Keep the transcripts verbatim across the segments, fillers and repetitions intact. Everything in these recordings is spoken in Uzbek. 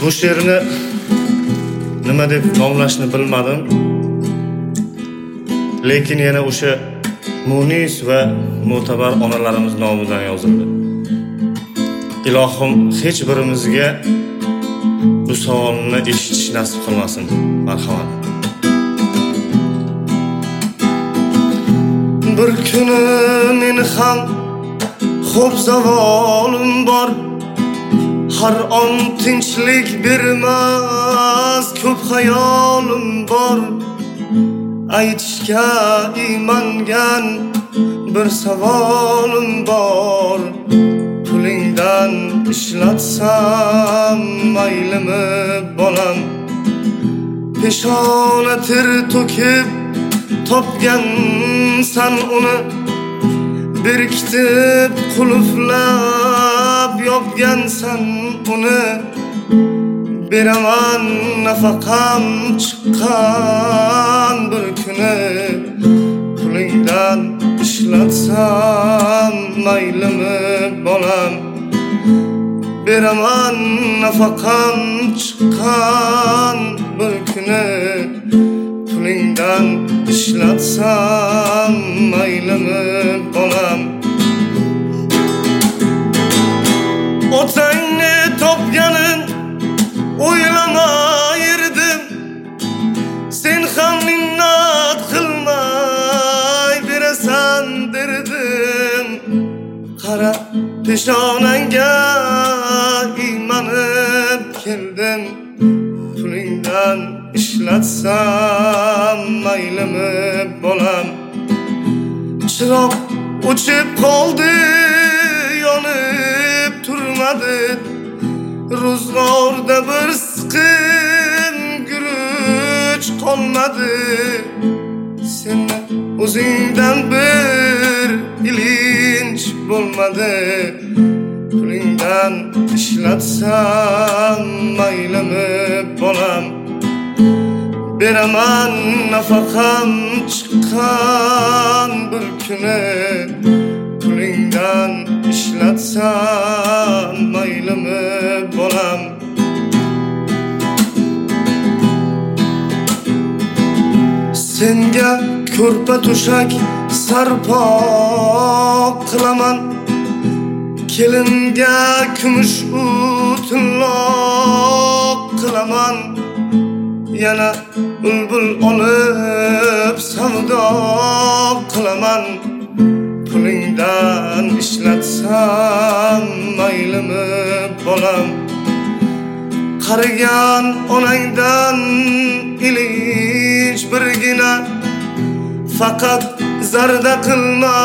Bu she'rni nima deb nomlashni bilmadim. Lekin yana o'sha munis va mo'tabar onalarimiz nomidan yozildi. Ilohim hech birimizga bu savolni eshitish nasib qilmasin. Marhamat. Bir kuni men ham xo'p zavolim bor. Har on tinchlik bermas ko'p hayolim bor. Aytishga iymangan bir savolim bor. Pulingdan ishlatsam maylimi bolam? Peshona ter to'kib topgansan uni, berkitib qulflab yopgansan uni. Beraman nafaqam chiqqan bir kuni, pulingdan ishlatsam maylimi bolam? Beraman nafaqam chiqqan bir kuni, pulingdan ishlatsam maylimi bolam? Otangni topganin o'ylamayirdim, sen ham minnat qilmay berasan derdim. Qara peshonangga iymanib keldim, pulingdan ishlatsam maylimi bolam? Chiroq o'chib qoldi, yonib turmadi. Ro'zg'orda bir siqim guruch qolmadi. Seni o'zingdan bir ilinch bo'lmadi. Pulingdan ishlatsam maylimi bolam? Beraman nafaqam chiqqan bir kuni, pulingdan ishlatsam maylimi bolam? Senga ko'rpa to'shak sarpo qilaman, kelinga kumush o'tinloq qilaman. Yana bulbul olib savdo qilaman, pulingdan ishlatsam maylimi bolam? Qarigan onangdan ilinch birgina, faqat zarda qilma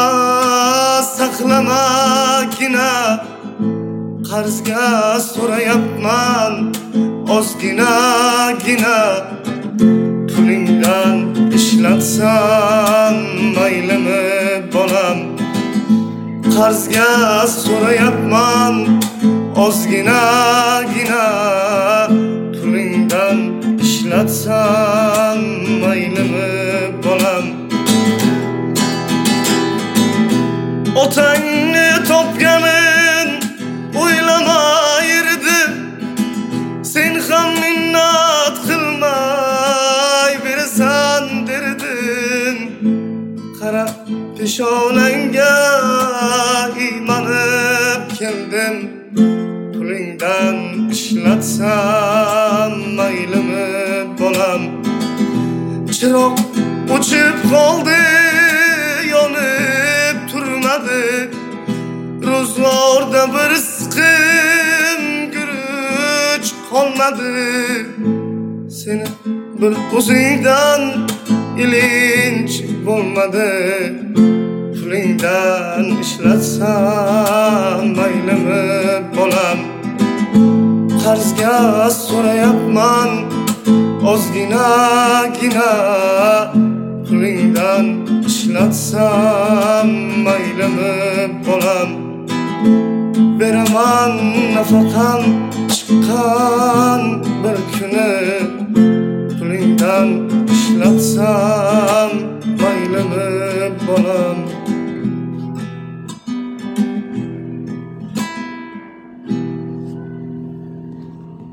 saqlamagina. Qarzga so'rayapman ozginagina, pulingdan ishlatsam maylimi bolam? Qarzga so'rayapman ozginagina, pulingdan ishlatsam maylimi bolam? Otangni topganin o'ylamayirdim, sen ham minnat qilmay berasan derdim. Qara peshonangga iymanib keldim, pulingdan ishlatsam maylimi bolam? Chiroq o'chib qoldi, yonib turmadi. Ro'zg'orda bir siqim guruch qolmadi. Seni bir o'zingdan ilinch bo'lmadi. Pulingdan ishlatsam maylimi bolam? Qarzga so'rayapman ozginagina, pulingdan ishlatsam maylimi bolam? Beraman nafaqam chiqqan bir kuni, pulingdan ishlatsam maylimi bolam?